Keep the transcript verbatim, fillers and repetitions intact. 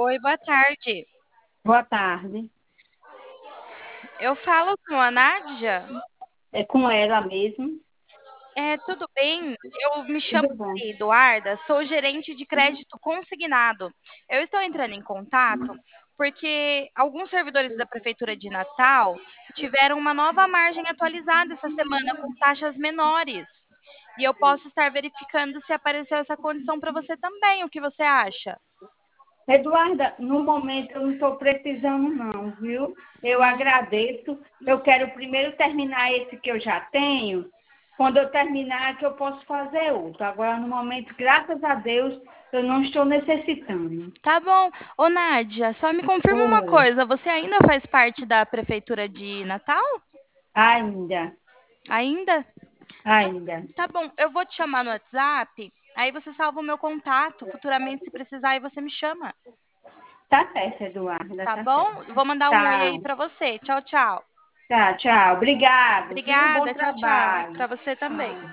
Oi, boa tarde. Boa tarde. Eu falo com a Nádia. É com ela mesmo. É, tudo bem? Eu me chamo Tudo bom. Maria Eduarda, sou gerente de crédito consignado. Eu estou entrando em contato porque alguns servidores da Prefeitura de Natal tiveram uma nova margem atualizada essa semana com taxas menores. E eu posso estar verificando se apareceu essa condição para você também. O que você acha? Eduarda, no momento eu não estou precisando não, viu? Eu Não. agradeço. Eu quero primeiro terminar esse que eu já tenho. Quando eu terminar, que eu posso fazer outro. Agora, no momento, graças a Deus, eu não estou necessitando. Tá bom. Ô, Nádia, só me confirma uma Oi. coisa. Você ainda faz parte da Prefeitura de Natal? Ainda, Ainda? ainda. Tá bom, eu vou te chamar no WhatsApp, aí você salva o meu contato, futuramente se precisar aí você me chama, Tá certo, Eduarda, tá tá bom? certo. Vou mandar um oi aí Tá, pra você. Tchau, tchau. tá, tchau. Obrigado, viu? Bom Obrigada, tchau, tchau. trabalho. Pra você também.